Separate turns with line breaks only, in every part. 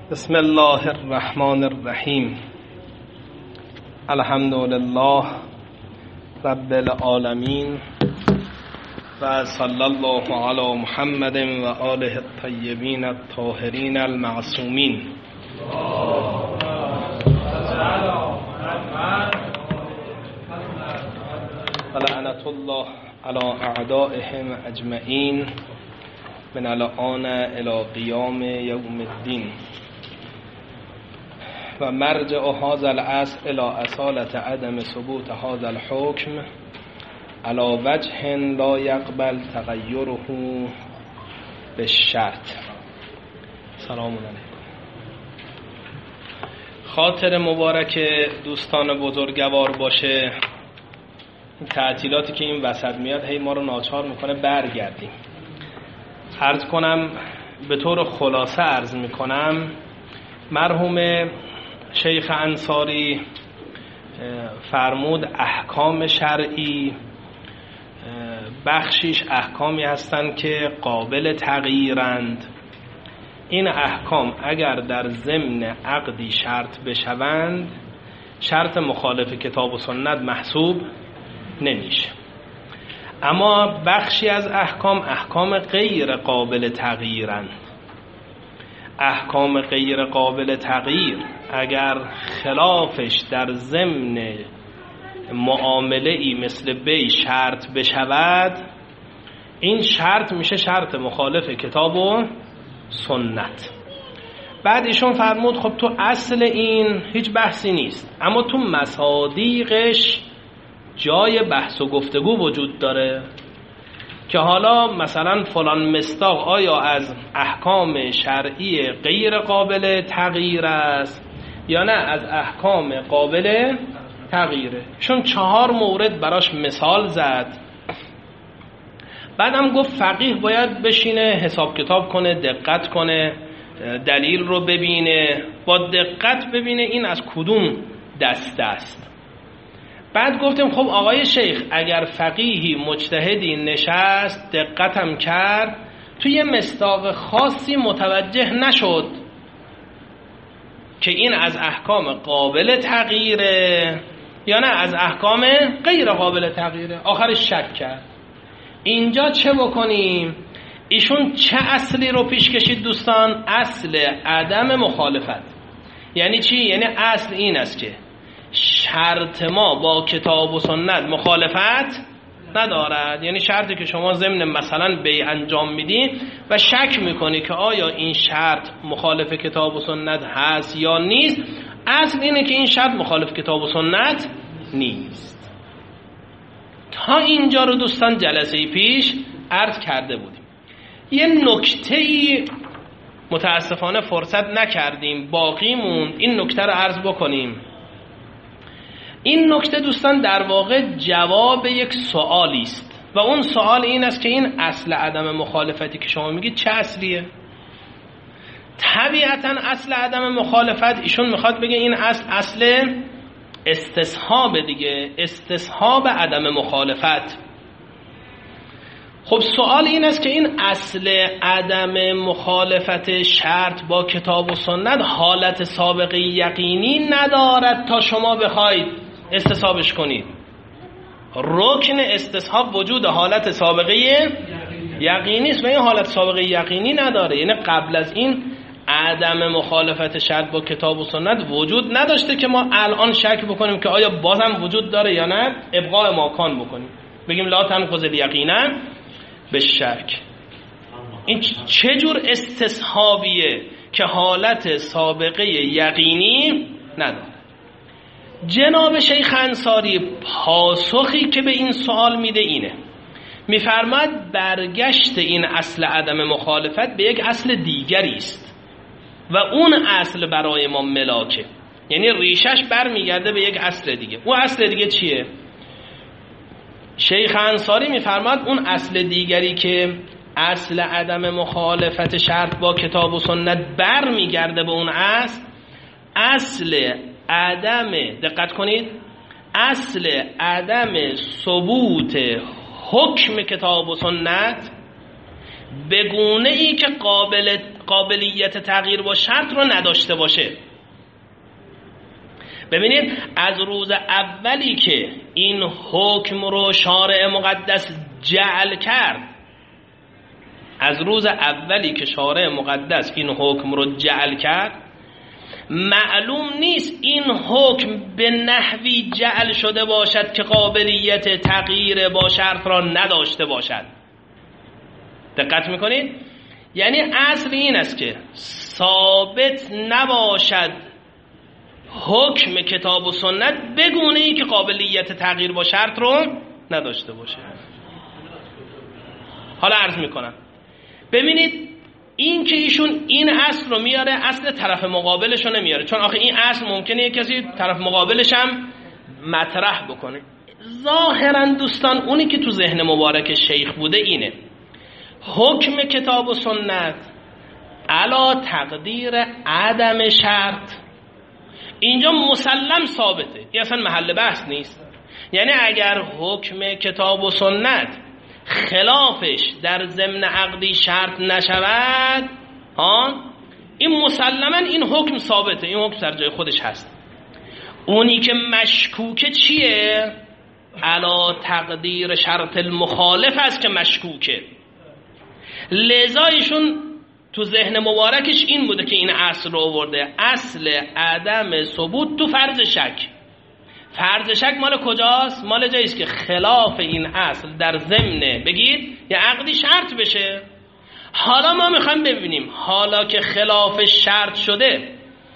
بسم الله الرحمن الرحیم. الحمد لله رب العالمین و صلی الله علی محمد و آله الطیبین الطاهرین المعصومین. و لعنت الله علی اعدائهم اجمعین من الآن الی قیام یوم الدین. و مرجع هذا الاصل الى اصالة عدم ثبوت هذا الحكم على وجه لا يقبل تغيره بالشرط. سلام علیکم. خاطر مبارک دوستان بزرگوار باشه. این تعطیلاتی که این وسط میاد هی ما رو ناچار میکنه برگردیم. عرض کنم به طور خلاصه عرض میکنم، مرحوم شیخ انصاری فرمود احکام شرعی بخشیش احکامی هستند که قابل تغییرند. این احکام اگر در ضمن عقدی شرط بشوند شرط مخالف کتاب و سنت محسوب نمیشه. اما بخشی از احکام غیر قابل تغییرند. احکام غیر قابل تغییر اگر خلافش در ضمن معامله ای مثل بی شرط بشود، این شرط میشه شرط مخالف کتاب و سنت. بعد ایشون فرمود خب تو اصل این هیچ بحثی نیست، اما تو مصادیقش جای بحث و گفتگو وجود داره که حالا مثلا فلان مصداق آیا از احکام شرعی غیر قابل تغییر است یا نه از احکام قابل تغییره. چون 4 مورد براش مثال زد. بعدم گفت فقیه باید بشینه حساب کتاب کنه، دقت کنه، دلیل رو ببینه، با دقت ببینه این از کدوم دسته است. بعد گفتیم خب آقای شیخ اگر فقیهی مجتهدی نشست دقتم کرد توی یه مصداق خاصی متوجه نشد که این از احکام قابل تغییره یا نه از احکام غیر قابل تغییره، آخرش شک کرد. اینجا چه بکنیم؟ ایشون چه اصلی رو پیش کشید دوستان؟ اصل عدم مخالفت. یعنی چی؟ یعنی اصل این است که شرط ما با کتاب و سنت مخالفت ندارد. یعنی شرطی که شما ضمن مثلا بیع انجام میدین و شک میکنی که آیا این شرط مخالف کتاب و سنت هست یا نیست، اصل اینه که این شرط مخالف کتاب و سنت نیست. تا اینجا رو دوستان جلسه پیش عرض کرده بودیم. یه نکته‌ای متاسفانه فرصت نکردیم باقی موند، این نکته رو عرض بکنیم. این نکته دوستان در واقع جواب یک سوالی است و اون سوال این است که این اصل عدم مخالفتی که شما میگید چه اصلیه؟ طبیعتا اصل عدم مخالفت ایشون میخواد بگه این اصل استصحاب دیگه، استصحاب عدم مخالفت. خب سوال این است که این اصل عدم مخالفت شرط با کتاب و سنت حالت سابقه یقینی ندارد تا شما بخواید استصحابش کنید. رکن استصحاب وجود حالت سابقه یقینی است و این حالت سابقه یقینی نداره. یعنی قبل از این عدم مخالفت شرط با کتاب و سنت وجود نداشته که ما الان شک بکنیم که آیا بازم وجود داره یا نه، ابقاء ماکان بکنیم بگیم لا تنقض الیقینا بالشک. این چه جور استصحابیه که حالت سابقه یقینی نداره؟ جناب شیخ انصاری پاسخی که به این سوال میده اینه، میفرماید برگشت این اصل عدم مخالفت به یک اصل دیگری است و اون اصل برای ما ملاکه. یعنی ریشش برمیگرده به یک اصل دیگه. اون اصل دیگه چیه؟ شیخ انصاری میفرماید اون اصل دیگری که اصل عدم مخالفت شرط با کتاب و سنت برمیگرده به اون اصل عدم، دقت کنید، اصل عدم ثبوت حکم کتاب و سنت به گونه ای که قابل قابلیت تغییر با شرط رو نداشته باشه. ببینید از روز اولی که این حکم رو شارع مقدس جعل کرد، از روز اولی که شارع مقدس این حکم رو جعل کرد، معلوم نیست این حکم به نحوی جعل شده باشد که قابلیت تغییر با شرط را نداشته باشد. دقت میکنید؟ یعنی اصل این است که ثابت نباشد حکم کتاب و سنت به گونه‌ای که قابلیت تغییر با شرط رو نداشته باشه. حالا عرض میکنم، ببینید این که ایشون این اصل رو میاره، اصل طرف مقابلش رو نمیاره، چون آخه این اصل ممکنه یک کسی طرف مقابلش هم مطرح بکنه. ظاهرا دوستان اونی که تو ذهن مبارک شیخ بوده اینه: حکم کتاب و سنت علا تقدیر عدم شرط اینجا مسلم ثابته، این اصلا محل بحث نیست. یعنی اگر حکم کتاب و سنت خلافش در ضمن عقدی شرط نشود، این مسلما این حکم ثابته، این حکم سر جای خودش هست. اونی که مشکوکه چیه؟ علا تقدیر شرط المخالف است که مشکوکه. لذا ایشون تو ذهن مبارکش این بوده که این اصل رو آورده، اصل عدم ثبوت تو فرض شک. فرض شک مال کجاست؟ مال جاییست که خلاف این اصل در ضمن بگید یه عقدی شرط بشه. حالا ما میخوایم ببینیم حالا که خلاف شرط شده،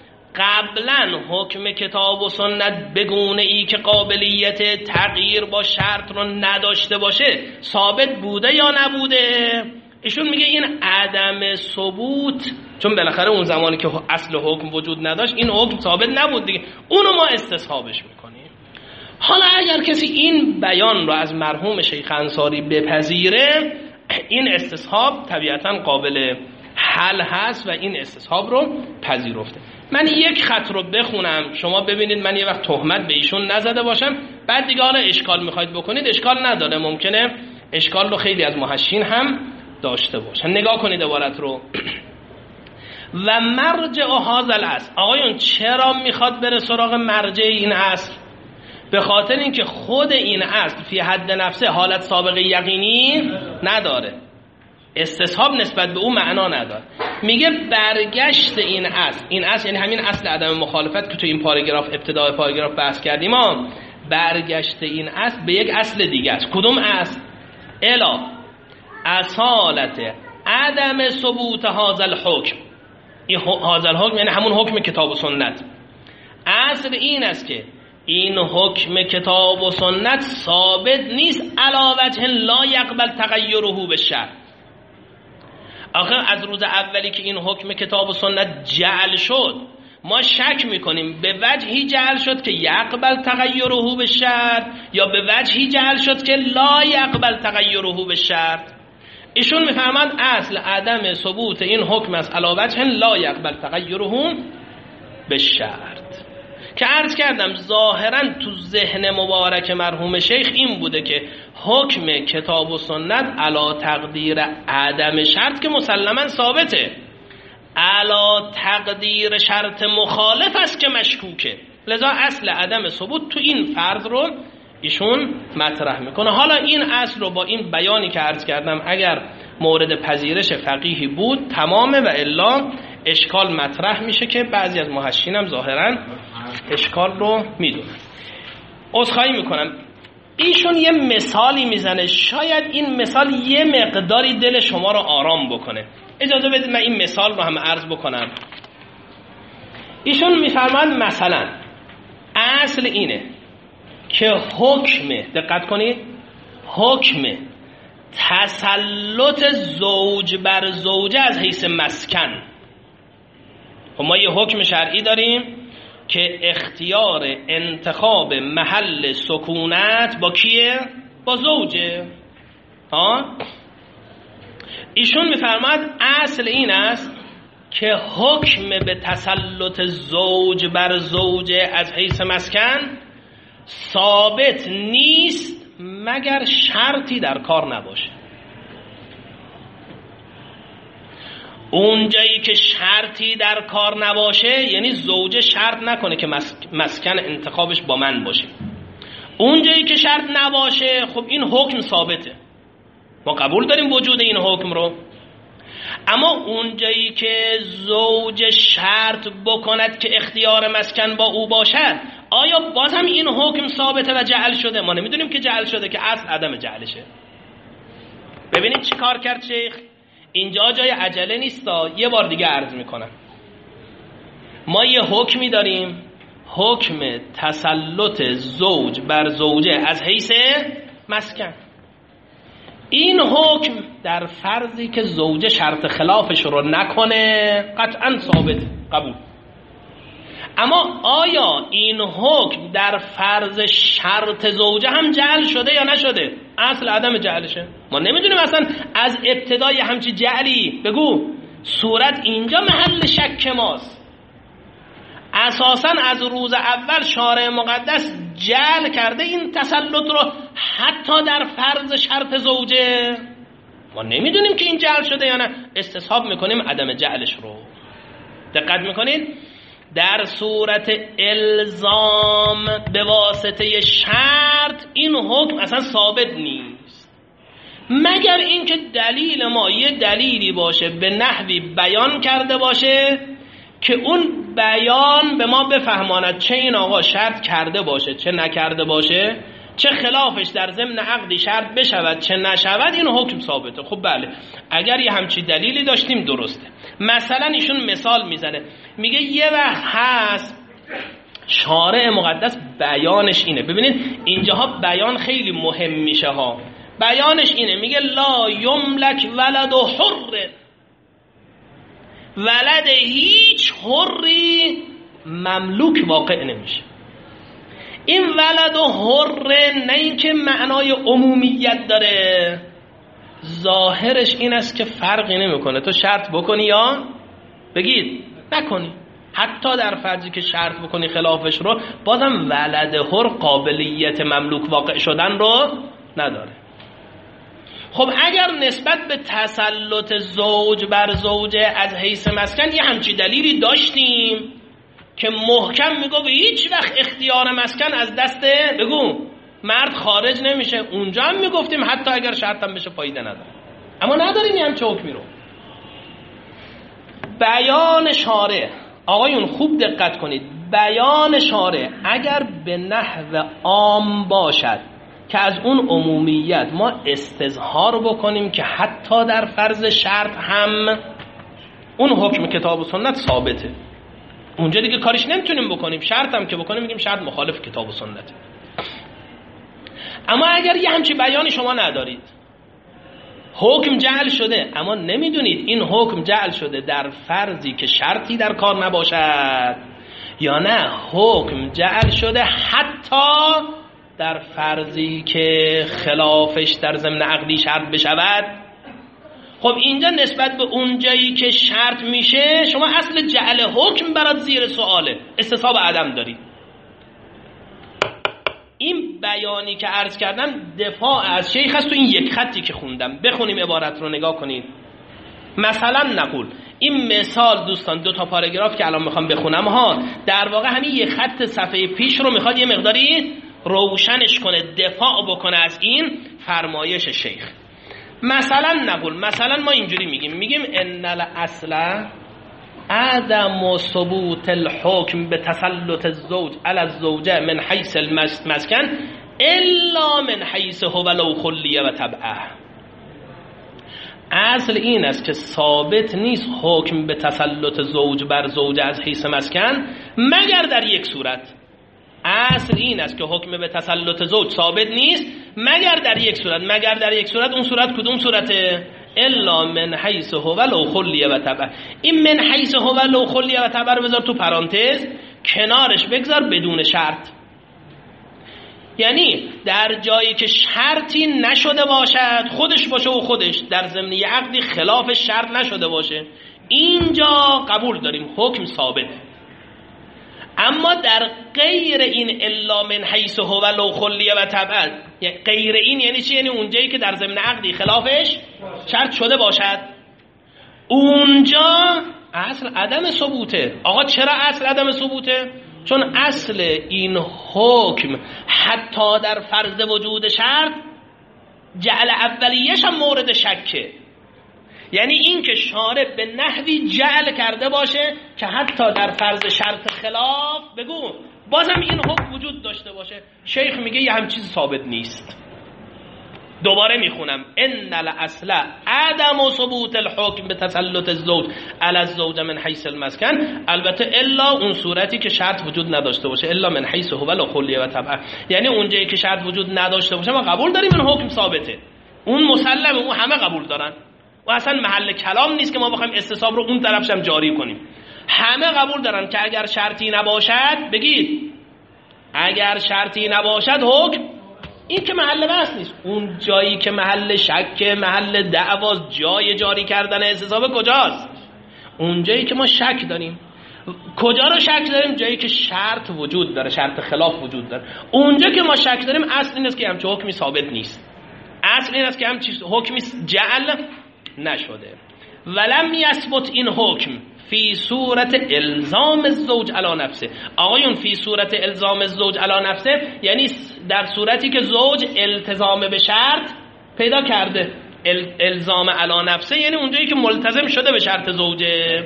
قبلا حکم کتاب و سنت بگونه ای که قابلیت تغییر با شرط رو نداشته باشه ثابت بوده یا نبوده؟ ایشون میگه این عدم ثبوت، چون بالاخره اون زمانی که اصل حکم وجود نداشت این حکم ثابت نبود دیگه، اونو ما استصحابش میکنیم. حالا اگر کسی این بیان رو از مرحوم شیخ انصاری بپذیره، این استصحاب طبیعتا قابل حل هست و این استصحاب رو پذیرفته. من یک خط رو بخونم شما ببینید من یه وقت تهمت به ایشون نزده باشم، بعد دیگه حالا اشکال میخواید بکنید اشکال نداره، ممکنه اشکال رو خیلی از محشین هم داشته باشن. نگاه کنید عبارت رو: و مرجع هذا الاصل. آقایون چرا میخواد بره سراغ مرجع این اصل؟ به خاطر اینکه خود این اصل فی حد نفسه حالت سابقه یقینی نداره، استصحاب نسبت به اون معنا نداره. میگه برگشت این اصل، این اصل یعنی همین اصل عدم مخالفت که تو این پاراگراف ابتدای پاراگراف بحث کردیم، برگشت این اصل به یک اصل دیگه است. کدوم اصل؟ الا اصالت عدم ثبوت هذا الحکم. این هذا الحکم یعنی همون حکم کتاب و سنت. اصل این است که این حکم کتاب و سنت ثابت نیست علی وجه لا یقبل تغیره بالشرع. آخه از روز اولی که این حکم کتاب و سنت جعل شد ما شک میکنیم به وجهی جعل شد که یقبل تغیره بالشرع یا به وجهی جعل شد که لا یقبل تغیره بالشرع. ایشون میفهمند اصل عدم ثبوت این حکم است علی وجه لا یقبل تغیره بالشرع. که عرض کردم ظاهرا تو ذهن مبارک مرحوم شیخ این بوده که حکم کتاب و سنت علا تقدیر عدم شرط که مسلما ثابته، علا تقدیر شرط مخالف است که مشکوکه. لذا اصل عدم ثبوت تو این فرض رو ایشون مطرح میکنه. حالا این اصل رو با این بیانی که عرض کردم اگر مورد پذیرش فقیهی بود تمامه، و الا اشکال مطرح میشه که بعضی از محشین هم ظاهرا اشکال رو میدونن. عذرخواهی میکنم ایشون یه مثالی میزنه، شاید این مثال یه مقداری دل شما رو آرام بکنه. اجازه بدید من این مثال رو هم عرض بکنم. ایشون میفرمایند مثلا اصل اینه که حکم، دقت کنید، حکم تسلط زوج بر زوجه از حیث مسکن. ما یه حکم شرعی داریم که اختیار انتخاب محل سکونت با کیه؟ با زوجه. ایشون میفرماد اصل این است که حکم به تسلط زوج بر زوجه از حیث مسکن ثابت نیست مگر شرطی در کار نباشه. اونجایی که شرطی در کار نباشه یعنی زوجه شرط نکنه که مسکن انتخابش با من باشه. اونجایی که شرط نباشه خب این حکم ثابته، ما قبول داریم وجود این حکم رو. اما اونجایی که زوج شرط بکند که اختیار مسکن با او باشد، آیا باز هم این حکم ثابته و جعل شده؟ ما نمیدونیم که جعل شده، که اصل عدم جعلشه. ببینید چی کار کرد شیخ. اینجا جای عجله نیستا، یه بار دیگه عرض میکنم. ما یه حکمی داریم، حکم تسلط زوج بر زوجه از حیث مسکن. این حکم در فرضی که زوجه شرط خلافش رو نکنه قطعا ثابت، قبول. اما آیا این حکم در فرض شرط زوجه هم جعل شده یا نشده؟ اصل عدم جعلشه. ما نمیدونیم اصلا از ابتدای همچی جعلی بگو. صورت اینجا محل شک ماست. اساسا از روز اول شارع مقدس جعل کرده این تسلط رو حتی در فرض شرط زوجه. ما نمیدونیم که این جعل شده یا نه، استصحاب میکنیم عدم جعلش رو. دقت میکنید؟ در صورت الزام به واسطه شرط این حکم اصلا ثابت نیست، مگر اینکه دلیل ما یه دلیلی باشه به نحوی بیان کرده باشه که اون بیان به ما بفهماند چه این آقا شرط کرده باشه چه نکرده باشه، چه خلافش در ضمن عقدی شرط بشود چه نشود، این حکم ثابته. خب بله، اگر یه همچی دلیلی داشتیم درسته. مثلا ایشون مثال میزنه، میگه یه وقت هست شارع مقدس بیانش اینه. ببینید اینجاها بیان خیلی مهم میشه ها. بیانش اینه، میگه لا یملک ولد حر، ولد هیچ حری مملوک واقع نمیشه. این ولد و حر نه این که معنای عمومیت داره، ظاهرش این است که فرقی نمیکنه تو شرط بکنی یا بگید نکنی. حتی در فرضی که شرط بکنی خلافش رو، بازم ولد حر قابلیت مملوک واقع شدن رو نداره. خب اگر نسبت به تسلط زوج بر زوجه از حیث مسکن یه همچی دلیلی داشتیم که محکم میگو به هیچ وقت اختیار مسکن از دست بگو مرد خارج نمیشه، اونجا هم میگفتیم حتی اگر شرط هم بشه فایده نداره. اما نداریم یه همچه حکمی رو. بیان شارع، آقایون خوب دقت کنید، بیان شارع اگر به نحو عام باشد که از اون عمومیت ما استظهار بکنیم که حتی در فرض شرط هم اون حکم کتاب و سنت ثابته، اونجا دیگه کارش نمیتونیم بکنیم. شرط هم که بکنیم میگیم شرط مخالف کتاب و سنته. اما اگر یه همچی بیانی شما ندارید، حکم جعل شده اما نمیدونید این حکم جعل شده در فرضی که شرطی در کار نباشد یا نه حکم جعل شده حتی در فرضی که خلافش در ضمن عقدی شرط بشود، خب اینجا نسبت به اونجایی که شرط میشه شما اصل جعل حکم برات زیر سواله، استصحاب عدم داری. این بیانی که عرض کردم دفاع از شیخ هست تو این یک خطی که خوندم. بخونیم عبارت رو نگاه کنید. مثلا نقول این مثال دوستان 2 پاراگراف که الان میخوام بخونم ها، در واقع همین یک خط صفحه پیش رو میخواد یه مقداری روشنش کنه، دفاع بکنه از این فرمایش شیخ. مثلا نقول، مثلا ما اینجوری میگیم ان الاصل عدم ثبوت الحکم به تسلط الزوج علی الزوجه من حیث المسکن الا من حیث هو لو خلیه و تبعه. اصل این است که ثابت نیست حکم به تسلط زوج بر زوجه از حیث مسکن مگر در یک صورت. اصل این است که حکم به تسلط زوج ثابت نیست مگر در یک صورت. مگر در یک صورت، اون صورت کدوم صورته؟ الا من حیث هو لو خلیه و تبعه. این من حیث هو لو خلیه و تبعه رو بذار تو پرانتز، کنارش بگذار بدون شرط. یعنی در جایی که شرطی نشده باشد، خودش باشه و خودش در ضمن عقدی خلاف شرط نشده باشه، اینجا قبول داریم حکم ثابت. اما در غیر این الا من حیث هو لو خلیه و تبعه، غیر این یعنی چی؟ یعنی اونجایی که در ضمن عقدی خلافش شرط شده باشد، اونجا اصل عدم ثبوته. آقا چرا اصل عدم ثبوته؟ چون اصل این حکم حتی در فرض وجود شرط جعل اولیش هم مورد شکه. یعنی این که شارع به نحوی جعل کرده باشه که حتی در فرض شرط خلاف بگو بازم این حکم وجود داشته باشه. شیخ میگه یه هم چیز ثابت نیست. دوباره میخونم ان الاصل عدم ثبوت الحکم به تسلط الزوج علی الزوج من حیث المسکن، البته الا اون صورتی که شرط وجود نداشته باشه، الا من حیث هو الخلیه و طبعا، یعنی اونجایی که شرط وجود نداشته باشه ما قبول داریم این حکم ثابته، اون مسلمه، اون همه قبول دارن و اصلا محل کلام نیست که ما بخوایم استصحاب رو اون طرفش هم جاری کنیم. همه قبول دارن که اگر شرطی نباشد، بگید اگر شرطی نباشد حکم، این که محل بحث نیست. اون جایی که محل شک، محل دعواست، جای جاری کردن استصحاب کجاست؟ اون جایی که ما شک داریم. کجا رو شک داریم؟ جایی که شرط وجود داره، شرط خلاف وجود داره. اونجا که ما شک داریم اصل این است که همچه حکمی ثابت نیست، اصل این است که همچه حکمی جعل نشده. ولم یثبت این حکم فی صورت الزام الزوج علی نفسه. آقایون فی صورت الزام الزوج علی نفسه یعنی در صورتی که زوج التزام به شرط پیدا کرده. الزام علی نفسه یعنی اونجایی که ملتزم شده به شرط زوجه.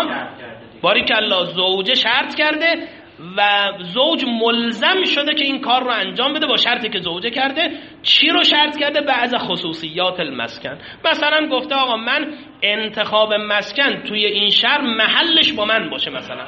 باریکالله، زوجه شرط کرده و زوج ملزم شده که این کار رو انجام بده با شرطی که زوجه کرده. چی رو شرط کرده؟ بعض خصوصیات المسکن. مثلا گفته آقا من انتخاب مسکن توی این شهر محلش با من باشه مثلا،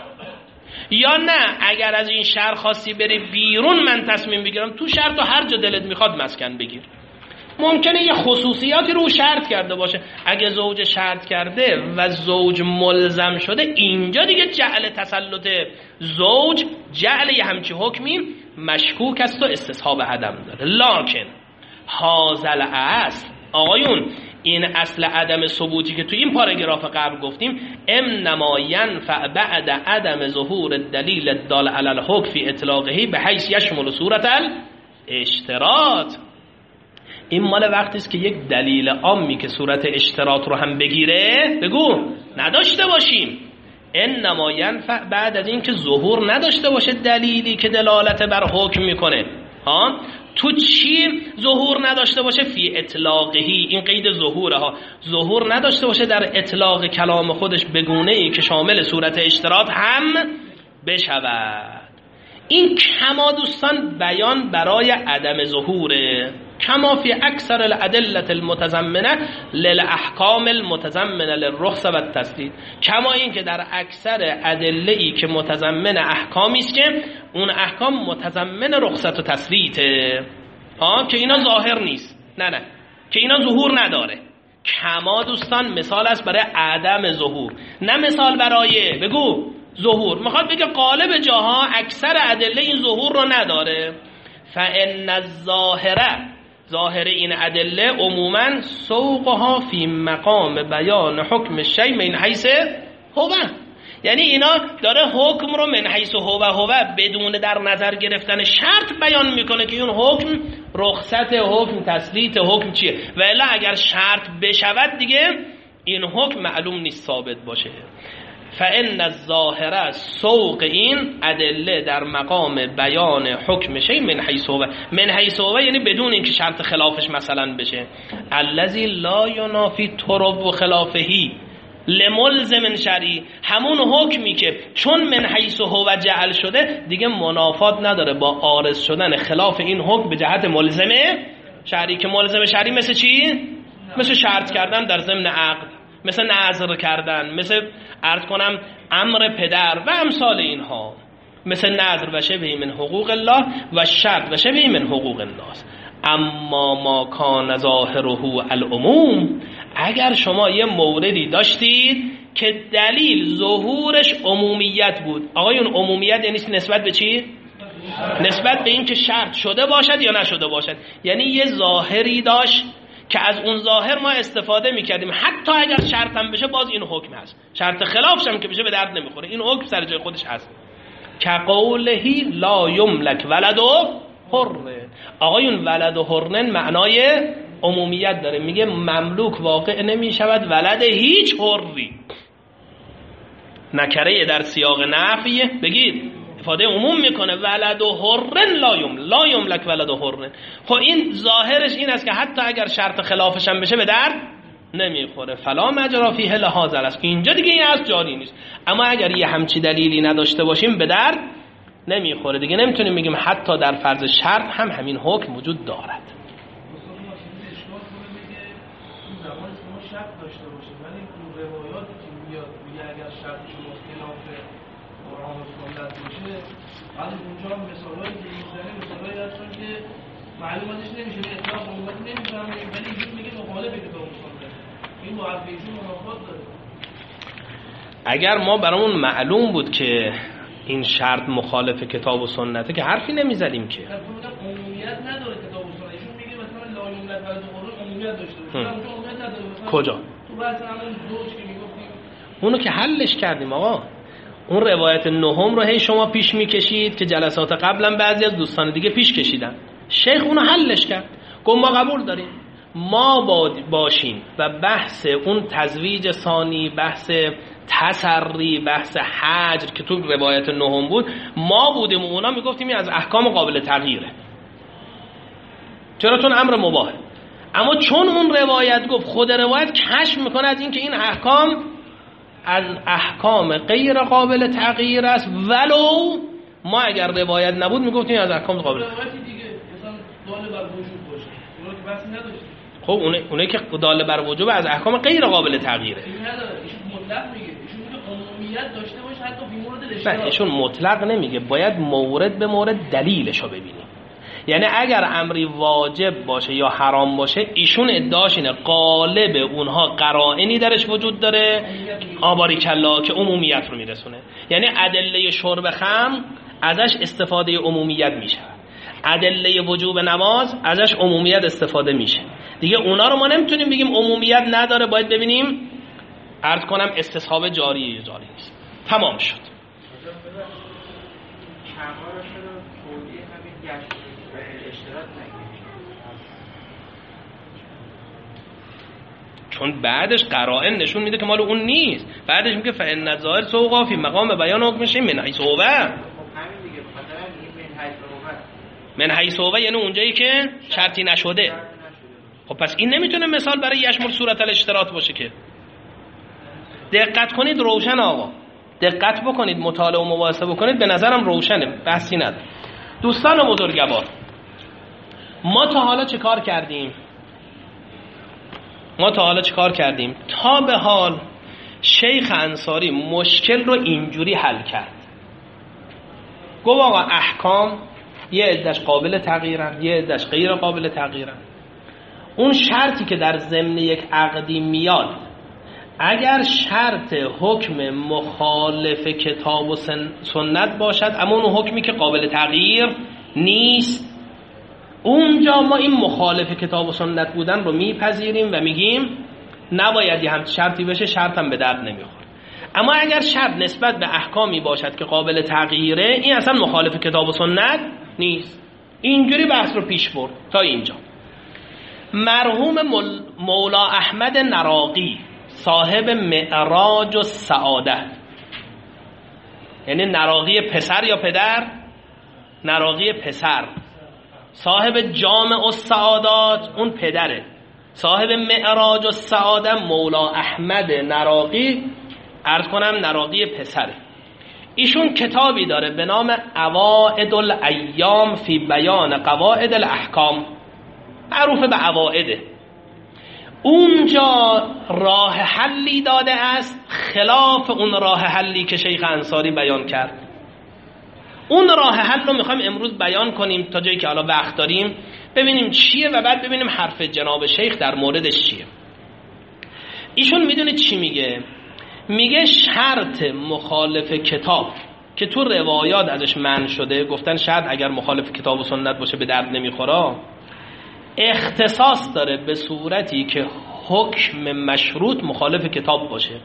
یا نه اگر از این شهر خواستی بری بیرون من تصمیم بگیرم تو شهر تو هر جا دلت میخواد مسکن بگیر. ممکنه یه خصوصیاتی رو شرط کرده باشه. اگه زوج شرط کرده و زوج ملزم شده، اینجا دیگه جعل تسلط زوج، جعل یه همچی حکمی مشکوک است و استصحاب عدم داره. لکن هازل اصل، آقایون این اصل عدم ثبوتی که تو این پاراگراف قبل گفتیم، انما ینفع بعد عدم ظهور الدلیل الدال علی الحکم فی اطلاقه به حیث یشمل صورت الاشتراط. این مال وقتی است که یک دلیل عامی که صورت اشتراط رو هم بگیره بگو نداشته باشیم. انما ینفع بعد از این که ظهور نداشته باشه دلیلی که دلالت بر حکم میکنه. تو چی ظهور نداشته باشه؟ فی اطلاقهی، این قید ظهوره ها، ظهور نداشته باشه در اطلاق کلام خودش بگونه ای که شامل صورت اشتراط هم بشود. این کما دوستان بیان برای عدم ظهوره، کما فی اکثر الادله المتضمنه للاحکام المتضمنه للرخصه و التسدید، کما این که در اکثر ادله‌ای که متضمن احکامی است که اون احکام متضمن رخصت و تسدیده، که اینا ظاهر نیست، نه که اینا ظهور نداره. کما دوستان مثال است برای عدم ظهور، نه مثال برای بگو ظهور. میخواد بگه غالب جاها اکثر ادله این ظهور رو نداره. فان الظاهره، ظاهر این ادله عموما سوقها فی مقام بیان حکم شیء من حیث هو، یعنی اینا داره حکم رو من حیث هو بدون در نظر گرفتن شرط بیان میکنه که اون حکم رخصت، حکم تسلیط، حکم چیه، و الا اگر شرط بشود دیگه این حکم معلوم نیست ثابت باشه. فان الظاهره، سوق این ادله در مقام بیان حکم شیء من حیث هو، من حیث هو یعنی بدون اینکه شرط خلافش مثلا بشه. الذی لا ینافی طرب و خلافهی لملزم شرعی، همون حکمی که چون من حیث هو جعل شده دیگه منافات نداره با عارض شدن خلاف این حکم به جهت ملزمه شرعی. که ملزم شرعی مثل چی؟ مثل شرط کردن در ضمن عقد، مثل نذر کردن، مثل عرض کنم امر پدر و امثال اینها، مثل نذر و شبهی من حقوق الله و شرط و شبهی من حقوق الناس. اما ما کان ظاهره العموم، اگر شما یه موردی داشتید که دلیل ظهورش عمومیت بود. آقایون عمومیت یعنی نسبت به چی؟ نسبت به این که شرط شده باشد یا نشده باشد، یعنی یه ظاهری داشت که از اون ظاهر ما استفاده میکردیم، حتی اگر شرط هم بشه باز این حکم هست، شرط خلافش هم که بشه به درد نمیخوره، این حکم سر جای خودش هست. که قولهی لا یملک ولد و حر. آقایون ولد و حرن معنای عمومیت داره، میگه مملوک واقع نمی شود ولد هیچ حری. نکره در سیاق نفی بگید افاده عموم میکنه، ولد و حرن لا یملک ولد و حرن. خب این ظاهرش این است که حتی اگر شرط خلافش هم بشه به درد نمیخوره. فلا مجرا فیه لهذا است که اینجا دیگه این از جاری نیست. اما اگر یه همچی دلیلی نداشته باشیم به درد نمیخوره دیگه. نمیتونیم بگیم حتی در فرض شرط هم همین حکم وجود دارد.
بعد اونجا مثالایی که میزنه مثالایی هستن که معلوماتش نمیشه به اطلاق عمومی نمیفهمه، ولی ایشون میگه مخالف کتاب و سنت. این معرفی ایشون منافات داره.
اگر ما برامون معلوم بود که این شرط مخالف کتاب و سنته که حرفی نمیزدیم که.
عمومیت نداره کتاب و سنت. ایشون میگه مثلا لا یملک ولد قرآن عمومیت داشته باشه. اونجا عمومیت نداره. مثلا
کجا؟
تو بحث الان زوج که میگفتیم
اونو که حلش کردیم آقا. اون روایت نهم رو هی شما پیش میکشید که جلسات قبلا بعضی از دوستان دیگه پیش کشیدن. شیخ اونو حلش کرد، گفت ما قبول داریم ما باشیم و بحث اون تزویج ثانی، بحث تسری، بحث حجر که تو روایت نهم بود ما بودیم و اونا میگفتیم این از احکام قابل تغییره. چرا؟ چون امر مباهه. اما چون اون روایت گفت، خود روایت کشف میکنه از این که این احکام از احکام غیر قابل تغییر است، ولو ما اگر روایت نبود میگفتیم از احکام قابل تغییر.
روایتی دیگه مثلا دال بر وجوب باشه، اونا که بحثی نداشت.
خب اونه که دال بر وجوب از احکام غیر قابل تغییره.
این نداره، ایشون مطلق میگه، ایشون میگه عمومیت داشته باشه حتی بی مورد اشتراک.
نه ایشون مطلق نمیگه، باید مورد به مورد دلیلشو ببینیم. یعنی اگر امری واجب باشه یا حرام باشه، ایشون ادعاش اینه غالب اونها قرائنی درش وجود داره باریکلا که عمومیت رو میرسونه. یعنی ادله شرب خمر ازش استفاده عمومیت میشه، ادله وجوب نماز ازش عمومیت استفاده میشه. دیگه اونا رو ما نمیتونیم بگیم عمومیت نداره، باید ببینیم عرض کنم استصحاب جاری نیست. تمام شد. چون بعدش قرائن نشون میده که مال اون نیست. بعدش میگه فإن الظاهر سوقا فی مقام بیان حکمش من حیث هو. من حیث هو یعنی اونجایی که شرطی نشده. خب پس این نمیتونه مثال برای یشمل صورت الاشتراط باشه که. دقت کنید روشن آقا، دقت بکنید، مطالعه و مباحثه بکنید، به نظرم روشنه، بحثی نداره. دوستان بزرگوار، ما تا حالا چه کار کردیم؟ تا به حال شیخ انصاری مشکل رو اینجوری حل کرد. گفت آقا احکام یه عده‌اش قابل تغییرن، یه عده‌اش غیر قابل تغییرن. اون شرطی که در ضمن یک عقدی میاد، اگر شرط حکم مخالف کتاب و سنت باشد اما اون حکمی که قابل تغییر نیست، اونجا ما این مخالف کتاب و سنت بودن رو میپذیریم و میگیم نباید یه همچین شرطی بشه، شرط هم به درد نمیخوره. اما اگر شرط نسبت به احکامی باشد که قابل تغییره، این اصلا مخالف کتاب و سنت نیست. اینجوری بحث رو پیش برد تا اینجا. مرحوم مولا احمد نراقی صاحب معراج و سعاده، یعنی نراقی پسر یا پدر؟ نراقی پسر. صاحب جامع السعادات اون پدره. صاحب معراج السعاده مولا احمد نراقی، عرض کنم نراقی پسره. ایشون کتابی داره به نام عوائد الایام فی بیان قواعد الاحکام، معروف به عوائده. اونجا راه حلی داده است خلاف اون راه حلی که شیخ انصاری بیان کرد. اون راه حل رو میخوایم امروز بیان کنیم تا جایی که حالا وقت داریم، ببینیم چیه و بعد ببینیم حرف جناب شیخ در موردش چیه. ایشون میدونه چی میگه؟ میگه شرط مخالف کتاب که تو روایات ازش منع شده، گفتن شرط اگر مخالف کتاب و سنت باشه به درد نمیخوره، اختصاص داره به صورتی که حکم مشروط مخالف کتاب باشه.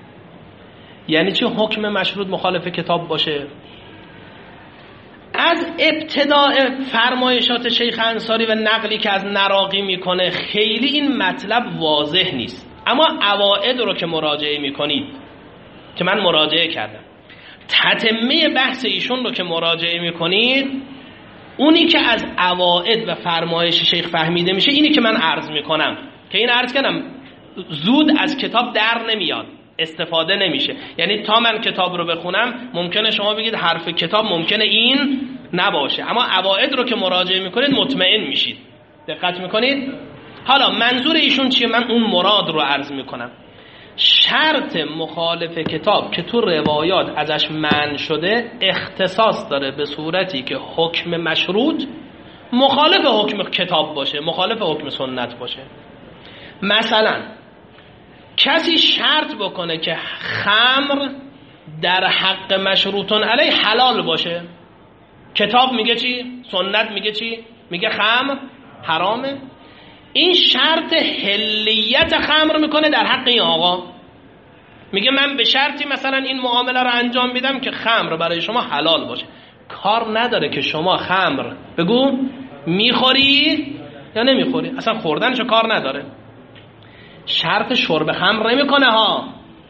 یعنی چه حکم مشروط مخالف کتاب باشه؟ از ابتداء فرمایشات شیخ انصاری و نقلی که از نراقی میکنه خیلی این مطلب واضح نیست، اما اواعد رو که مراجعه میکنید که من مراجعه کردم، تتمه بحث ایشون رو که مراجعه میکنید، اونی که از اواعد و فرمایش شیخ فهمیده میشه اینی که من عرض میکنم، که این عرض کردم زود از کتاب در نمیاد، استفاده نمیشه. یعنی تا من کتاب رو بخونم ممکنه شما بگید حرف کتاب ممکنه این نباشه، اما اواعد رو که مراجعه میکنید مطمئن میشید. دقت میکنید؟ حالا منظور ایشون چیه؟ من اون مراد رو عرض میکنم. شرط مخالف کتاب که تو روایات ازش منع شده اختصاص داره به صورتی که حکم مشروط مخالف حکم کتاب باشه، مخالف حکم سنت باشه. مثلا کسی شرط بکنه که خمر در حق مشروطون علیه حلال باشه، کتاب میگه چی؟ سنت میگه چی؟ میگه خمر حرامه. این شرط حلیت خمر میکنه در حق این آقا، میگه من به شرطی مثلا این معامله رو انجام میدم که خمر برای شما حلال باشه. کار نداره که شما خمر بگو میخوری یا نمیخوری، اصلا خوردنشو کار نداره. شرط شرب خمر نمیکنه ها،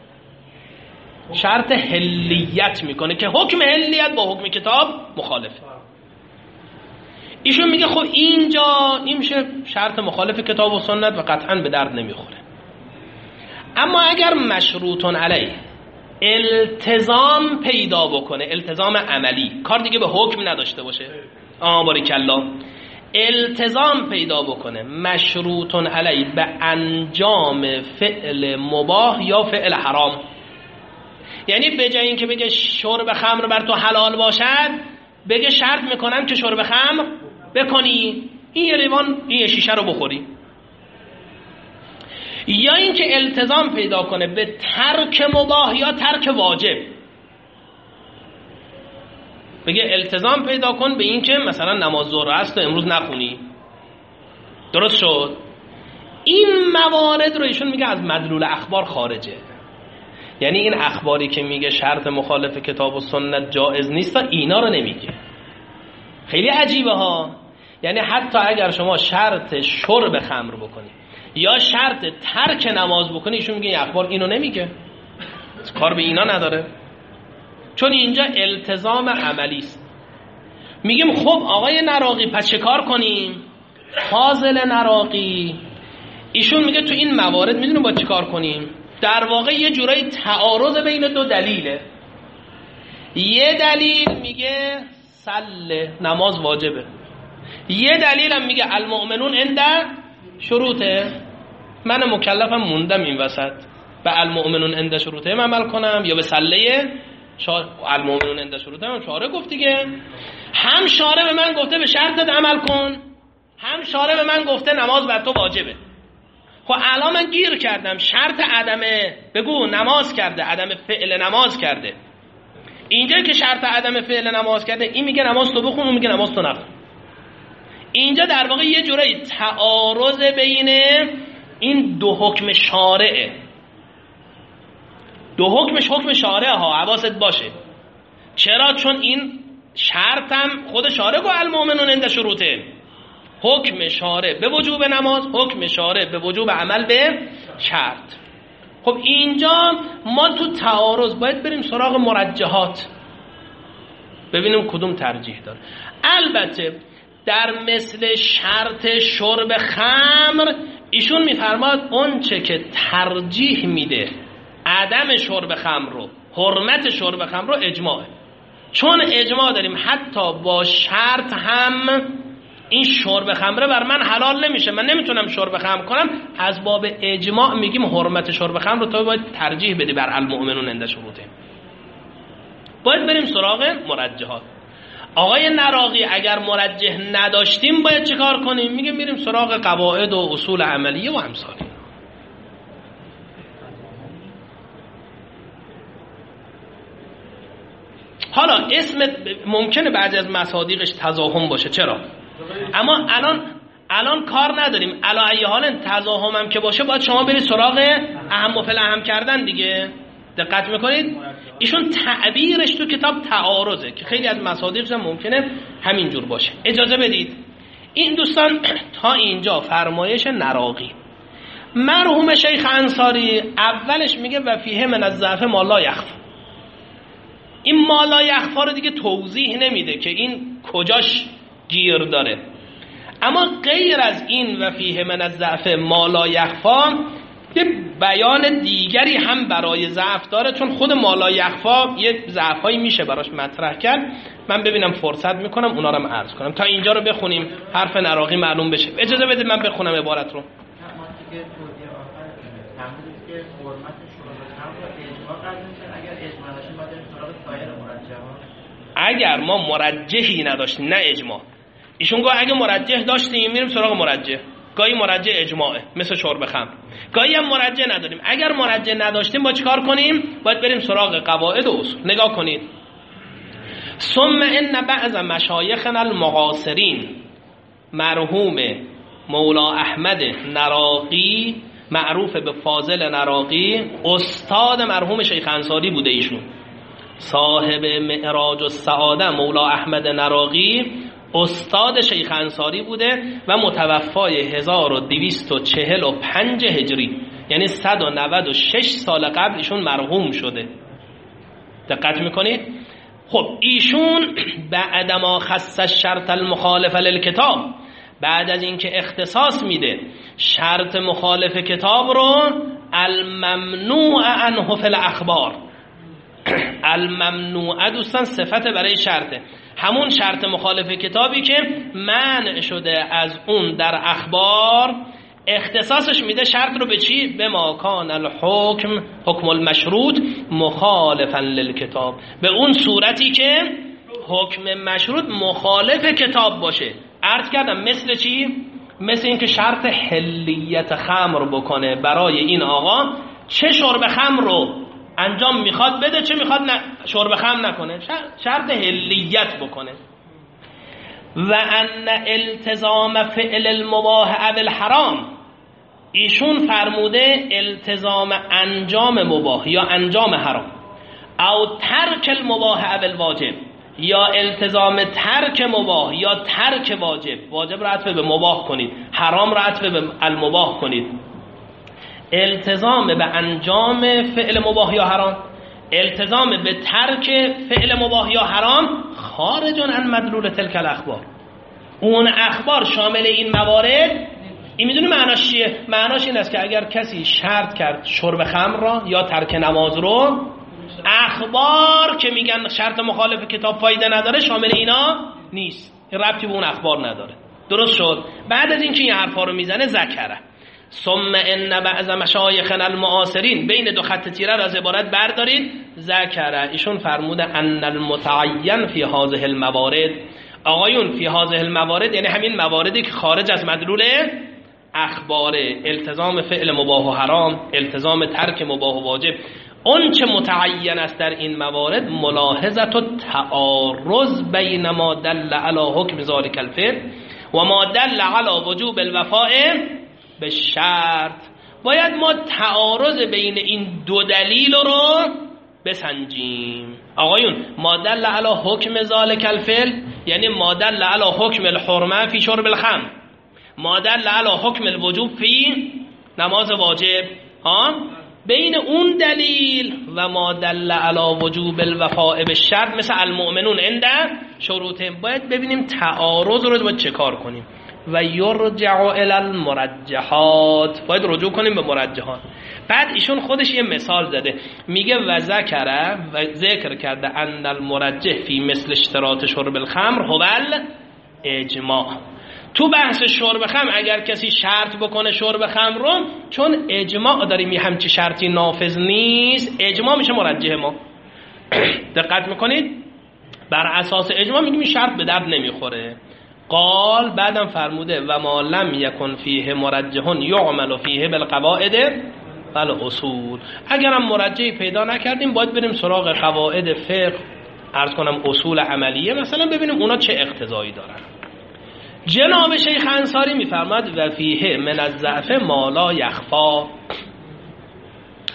شرط حلیت میکنه که حکم حلیت با حکم کتاب مخالفه. ایشون میگه خب اینجا این میشه شرط مخالف کتاب و سنت و قطعا به درد نمیخوره. اما اگر مشروطون علیه التزام پیدا بکنه، التزام عملی، کار دیگه به حکم نداشته باشه، باریکالله، التزام پیدا بکنه مشروطون علیه به انجام فعل مباح یا فعل حرام، یعنی به جای این که بگه شرب خمر بر تو حلال باشد بگه شرط میکنم که شرب خمر بکنی، این یه لیوان این یه شیشه رو بخوری، یا اینکه التزام پیدا کنه به ترک مباح یا ترک واجب، بگه التزام پیدا کن به این که مثلا نماز ظهر است امروز نخونی. درست شد؟ این موارد رو ایشون میگه از مدلول اخبار خارجه، یعنی این اخباری که میگه شرط مخالف کتاب و سنت جایز نیست اینا رو نمیگه. خیلی عجیبه ها، یعنی حتی اگر شما شرط شرب خمر بکنی یا شرط ترک نماز بکنی ایشون میگه این اخبار اینو نمیگه، کار به اینا نداره، چون اینجا التزام عملی است. میگیم خب آقای نراقی پس چه کار کنیم؟ فاضل نراقی ایشون میگه تو این موارد میدونیم با چه کار کنیم؟ در واقع یه جورایی تعارض بین دو دلیله. یه دلیل میگه نماز واجبه، یه دلیل هم میگه المؤمنون عند شروطه، من مکلفم موندم این وسط به المؤمنون عند شروطه عمل کنم یا به المؤمنون عند شروطه. هم شارع گفت دیگه، هم شارع به من گفته به شرطت عمل کن، هم شارع به من گفته نماز بر تو واجبه. خب الان من گیر کردم، شرط عدم بگو نماز کرده، عدم فعل نماز کرده، اینجا که شرط عدم فعل نماز کرده این میگه نماز تو بخون، اون میگه نماز تو نخون. اینجا در واقع یه جورایی تعارض بین این دو حکم شارعه، دو حکمش حکم شارعه ها، حواست باشه. چرا؟ چون این شرطم خود شارع گو المؤمنون عند شروطه، حکم شارع به وجوب نماز، حکم شارع به وجوب عمل به شرط. خب اینجا ما تو تعارض باید بریم سراغ مرجحات ببینیم کدوم ترجیح داره. البته در مثل شرط شرب خمر ایشون میفرماد اون چه که ترجیح میده عدم شرب خمر رو، حرمت شرب خمر رو اجماعه، چون اجماع داریم حتی با شرط هم این شرب خمره بر من حلال نمیشه، من نمیتونم شرب خمر کنم، از باب اجماع میگیم حرمت شرب خمر رو تو باید ترجیح بدی بر المؤمنون عند شروطه. باید بریم سراغ مرجحات. آقای نراقی اگر مرجح نداشتیم باید چیکار کنیم؟ میگه میریم سراغ قواعد و اصول عملیه و امثال. حالا اسم ممکنه بعضی از مصادیقش تضاهم باشه، چرا؟ اما الان کار نداریم، علی ای حال تضاهم هم که باشه باید شما برید سراغ اهم و فل اهم کردن دیگه. دقت میکنید؟ ایشون تعبیرش تو کتاب تعارضه که خیلی از مصادیق ممکنه همینجور باشه. اجازه بدید این دوستان تا اینجا فرمایش نراقی. مرحوم شیخ انصاری اولش میگه و فیه من الضعف ما لا یخفی. این ما لا یخفی رو دیگه توضیح نمیده که این کجاش گیر داره، اما غیر از این و فیه من الضعف ما لا یخفی یه بیان دیگری هم برای ضعف داره، چون خود ما لا یخفی یه ضعفایی میشه براش مطرح کرد. من ببینم فرصت میکنم اونا رو عرض کنم تا اینجا رو بخونیم حرف نراقی معلوم بشه. اجازه بده من بخونم عبارت رو. اگر ما مرجحی نداشتیم، نه اجماع، ایشون گفت اگه مرجح داشتیم میریم سراغ مرجح، گاهی مرجح اجماعه مثل شرب خمر، گاهی هم مرجح نداریم. اگر مرجح نداشتیم با چیکار کنیم؟ باید بریم سراغ قواعد و اصول. نگاه کنید. ثم ان بعض مشایخنا المعاصرین، مرحوم مولا احمد نراقی معروف به فاضل نراقی، استاد مرحوم شیخ انصاری بوده. ایشون صاحب معراج السعاده مولا احمد نراقی استاد شیخ انصاری بوده و متوفای 1245 هجری، یعنی 196 سال قبل ایشون مرحوم شده. دقت میکنید؟ خب ایشون بعد ما خص شرط المخالف للکتاب، بعد از اینکه اختصاص میده شرط مخالف کتاب رو، الممنوع عنه فی الاخبار. الممنوع دوستان صفت برای شرطه، همون شرط مخالف کتابی که منع شده از اون در اخبار، اختصاصش میده شرط رو به چی؟ به ما کان الحکم حکم المشروط مخالفا للکتاب، به اون صورتی که حکم مشروط مخالف کتاب باشه. عرض کردم مثل چی؟ مثل این که شرط حلیت خمر بکنه برای این آقا، چه شرب خمر رو انجام میخواد بده، چه میخواد شرب خمر نکنه، شرط حلیت بکنه. و ان التزام فعل المباح او الحرام، ایشون فرموده التزام انجام مباح یا انجام حرام، او ترک المباح او الواجب، یا التزام ترک مباح یا ترک واجب. واجب را عطف به مباح کنید، حرام را عطف به المباح کنید. التزام به انجام فعل مباح یا حرام، التزام به ترک فعل مباح یا حرام، خارج عن مدلول تلک الاخبار. اون اخبار شامل این موارد. این میدونی معناش چیه؟ معناش این است که اگر کسی شرط کرد شرب خمر را یا ترک نماز رو، اخبار که میگن شرط مخالف کتاب فایده نداره شامل اینا نیست، ربطی به اون اخبار نداره. درست شد؟ بعد از اینکه این حرفا رو میزنه ذکره ثم ان بعض مشایخنا المعاصرین، بین دو خط تیره را از عبارت بردارید، ذکره ایشون فرموده ان المتعین فی هذه الموارد، آقایون فی هذه الموارد یعنی همین مواردی که خارج از مدلول اخباره، التزام فعل مباح و حرام، التزام ترک مباح و واجب، اون چه متعین است در این موارد ملاحظت و تعارض بین ما دل علی حکم ذلک الفعل و ما دل علی وجوب الوفاء به شرط. باید ما تعارض بین این دو دلیل رو بسنجیم. آقایون ما دل علی حکم ذلک الفعل یعنی ما دل علی حکم الحرمه فی شرب الخمر، ما دل علی حکم الوجوب فی نماز واجب. بین اون دلیل و ما دل علی وجوب الوفاء بالشرط مثل المؤمنون عند شروطهم، باید ببینیم تعارض رو باید چه کار کنیم. و یرجع الی المرجحات، باید رجوع کنیم به مرجحات. بعد ایشون خودش یه مثال زده، میگه و ذکر کرده ان المرجح فی مثل اشتراط شرب الخمر هو الاجماع. تو بحث شرب خمر اگر کسی شرط بکنه شرب خمر رو، چون اجماع داریم یه همچی شرطی نافذ نیست، اجماع میشه مرجح ما. دقت میکنید؟ بر اساس اجماع میگیم این شرط به درد نمیخوره. قال بعدم فرموده و ما لم یکن فیه مرجح یعمل فیه بالقواعد والاصول. اگرم مرجحی پیدا نکردیم باید بریم سراغ قواعد فقه، عرض کنم اصول عملیه، مثلا ببینیم اونا چه اقتضایی دارن. جناب شیخ انصاری میفرماد و فیه من الضعف ما لا یخفا،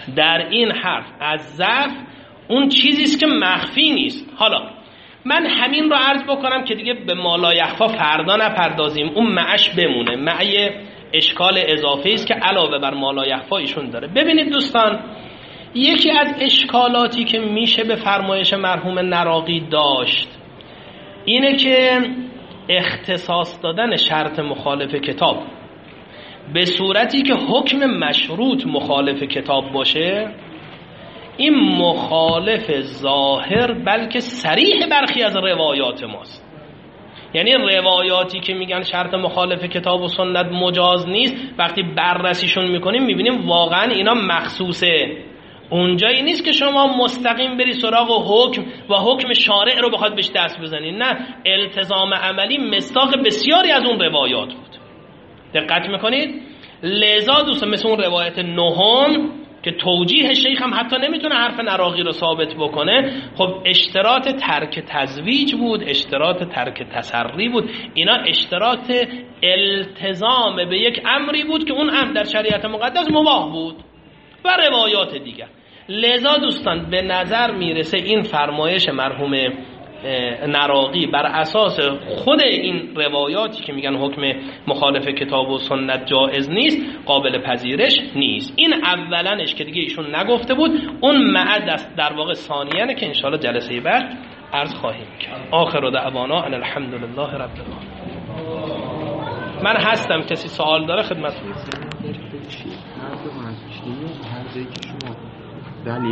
در این حرف از ضعف اون چیزیست که مخفی نیست. حالا من همین رو عرض بکنم که دیگه به مالایخفا فردا نپردازیم، اون معش بمونه، معی اشکال اضافه است که علاوه بر مالایخفا ایشون داره. ببینید دوستان، یکی از اشکالاتی که میشه به فرمایش مرحوم نراقی داشت اینه که اختصاص دادن شرط مخالف کتاب به صورتی که حکم مشروط مخالف کتاب باشه، این مخالف ظاهر بلکه صریح برخی از روایات ماست. یعنی روایاتی که میگن شرط مخالف کتاب و سنت مجاز نیست، وقتی بررسیشون میکنیم میبینیم واقعا اینا مخصوصه، اونجایی نیست که شما مستقیم بری سراغ حکم و حکم شارع رو بخواد بهش دست بزنید. نه، التزام عملی مصداق بسیاری از اون روایات بود. دقت میکنید؟ لذا دوستان مثل اون روایت نهم که توجیه شیخ هم حتی نمیتونه حرف نراقی رو ثابت بکنه، خب اشتراط ترک تزویج بود، اشتراط ترک تسری بود، اینا اشتراط التزام به یک امری بود که اون امر در شریعت مقدس مباح بود و روایات دیگر. لذا دوستان به نظر میرسه این فرمایش مرحوم نراقی بر اساس خود این روایاتی که میگن حکم مخالف کتاب و سنت جائز نیست قابل پذیرش نیست. این اولنش که دیگه ایشون نگفته بود، اون معد است در واقع ثانیانه که انشاءالله جلسه بعد عرض خواهیم کرد. آخر دعوانا ان الحمدلله رب العالمین. من هستم، کسی سوال داره خدمتتون.